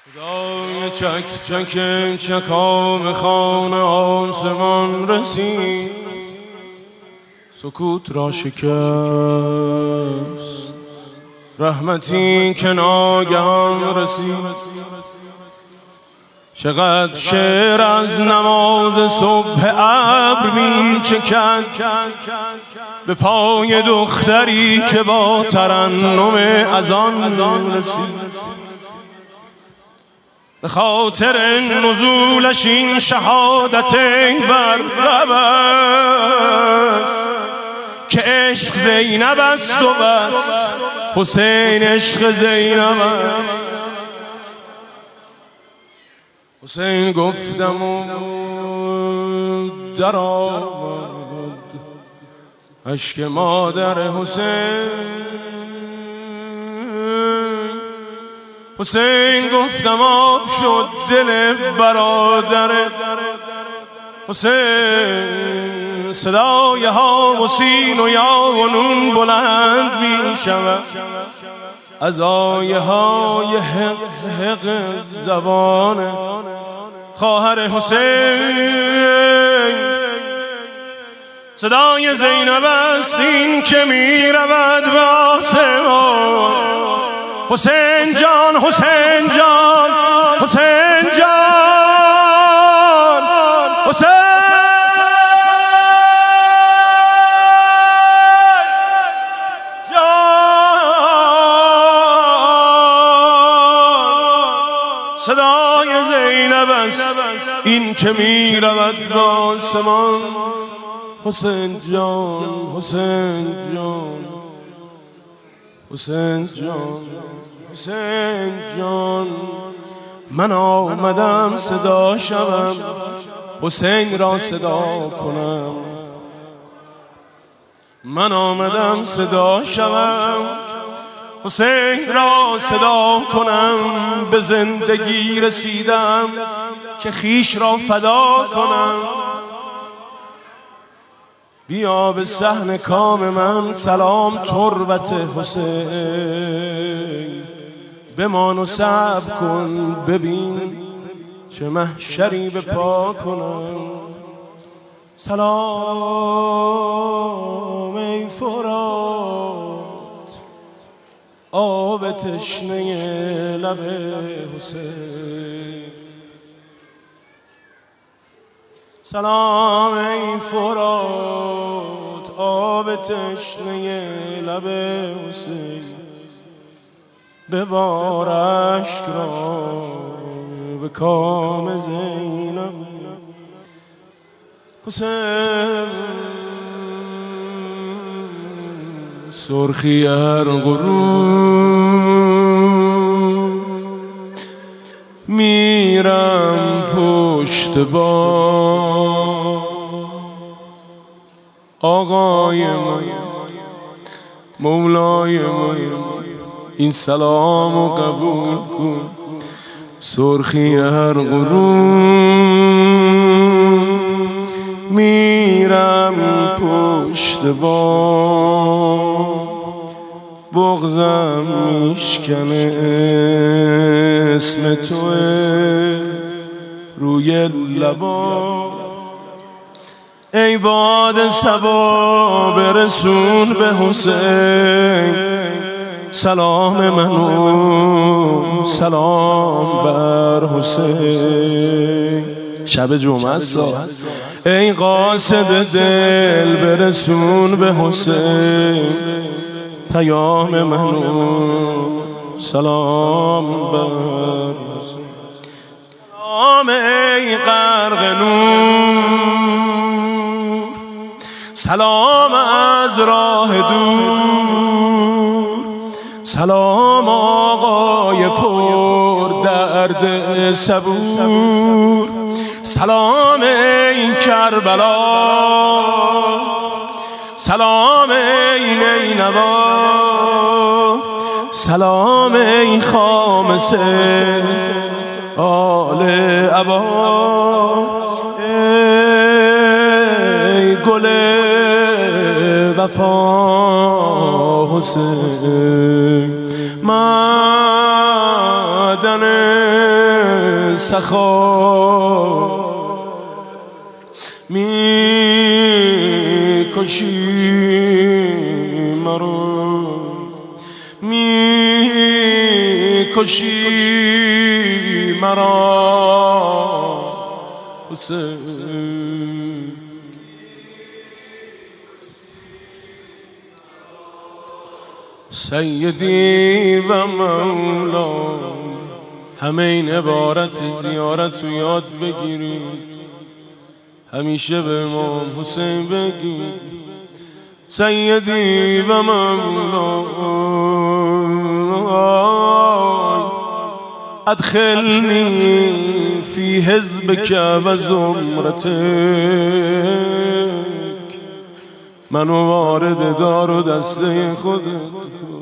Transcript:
صدای چک چک چکام خانه آسمان رسید، سکوت را شکست. رحمتی که ناگهان رسید، چقدر شعر از نماز صبح ابر می چکد به پای دختری که با ترنم اذان رسید. به خاطر نزولش این شهادت بر لب است که عشق زینب است و بس، حسین عشق زینب است. حسین گفتم و در آمد اشک مادر حسین. حسین گفتم آب شد دل برادر حسین. صدای ها و سین و یا و نون بلند می شود، از آیه های حق حق زبان خواهر حسین. صدای زینب است این که می رود به آسمان. حسین جان حسین جان حسین جان حسین جان. صدای زینب است این که می رود به آسمان. حسین جان حسین جان حسین جان حسین جان. من آمدم صدا شوم، حسین را صدا کنم. من آمدم صدا شوم، حسین را صدا کنم. به زندگی رسیدم که خیش را فدا کنم. بیا به صحن کام من سلام تربت حسین. بمان و صبر کن ببین چه محشری به پا کنم. سلام ای فرات آب تشنه لب حسین. سلام ای فرات آب تشنه لب حسین. ببار اشک را به کام زینب حسین. سرخی هر غروب میرم پشت بام. آقای ما مولای ما این سلامو قبول کن. سرخی هر غروب میرم پشت بام. بغضم میشکنه اسم توه روی لبا. ای باد صبا برسون به حسین سلام منو، سلام بر حسین. شب جمعه است. ای قاصد دل برسون به حسین پیام منو، سلام بر حسین. سلام ای غرق نور، سلام از راه دور. سلام آقای پر درد صبور. سلام ای کربلا، سلام ای نینوا. سلام ای خامسه آل عبا. ای گل وفا حسین معدن سخا میکشی مرا میکشی مرا حسین سیدی و مولا همه این عبارت زیارت رو یاد بگیرید همیشه به امام حسین بگید سیدی و مولا ادخلنی فی حزبک و زمرتک منو وارد دار و دسته خودت